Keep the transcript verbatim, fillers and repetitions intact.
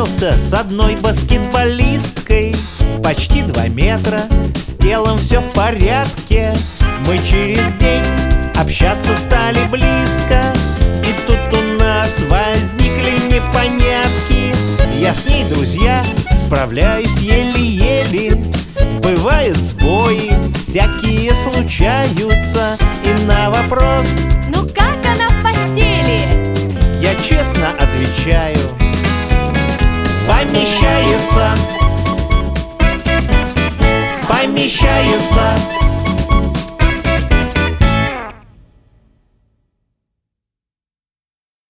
встречался с одной баскетболисткой, почти два метра, с телом все в порядке. Мы через день общаться стали близко, и тут у нас возникли непонятки. Я с ней, друзья, справляюсь еле-еле. Бывают сбои, всякие случаются, и на вопрос